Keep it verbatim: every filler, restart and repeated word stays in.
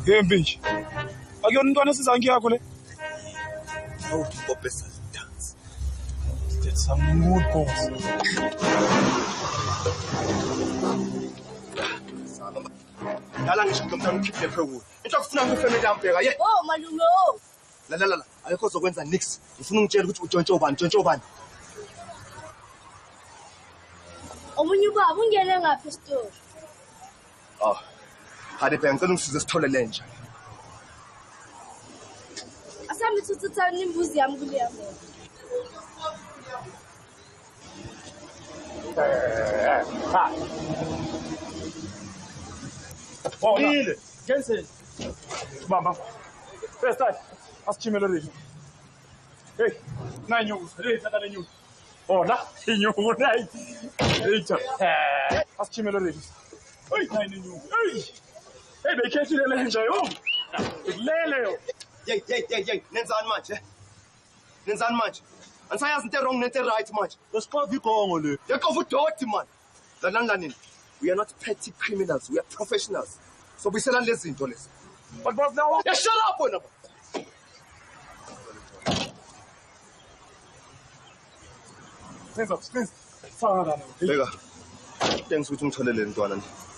Ngembi nje. Akuyona intwana esizangi yakho le. Awu ngopesa dance. That's some mood boss. Dala ngisho ngomntana ukhiphe phezulu. Into okufuna ngifamily yambheka ye. Oh malungo. La la la, ayikho zokwenza nix. Ngifuna ungitshela ukuthi utshontshe ubani, utshontshe ubani. Omunye ubaba ungene ngapha esitolo. Oh. Hade bheka ngicela ungisize sithole lenja. Asambe tsutsa nimbuzi yami kule yami. Eh, ha. Oh, ile. Jensen. Bamba. First time. Asichimelo rifu. Hey, na nyugu. Hey, tata nyugu. Oh, la, nyugu na. Hey, cha. Eh, asichimelo rifu. Hey, na nyugu. Hey. Hey, bekhethi le lenja yo. Lele yo. Yey, yey, yey, yey. Nenzani manje? Nenzani manje? Angisayazi into wrong nento right manje. Lesiqova igongo le. Yakova udoti man. Lalani lanini. We are not petty criminals. We are professionals. So biselani lezi zinto lezi. But boss now. Yeah, shut up wena. Senza, senza. Sana. Beka. Thanks ukuthi ngitholele ntwana nje.